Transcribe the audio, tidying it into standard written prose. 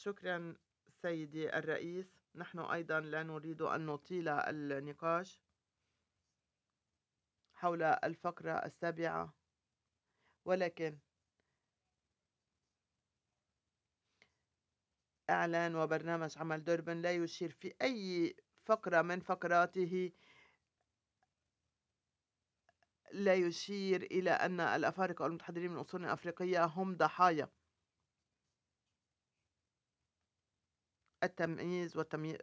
شكرا سيدي الرئيس. نحن أيضا لا نريد أن نطيل النقاش حول الفقرة السابعة، ولكن إعلان وبرنامج عمل دوربن لا يشير في أي فقرة من فقراته، لا يشير إلى أن الأفارقة المتحضرين من أصول أفريقية هم ضحايا التمييز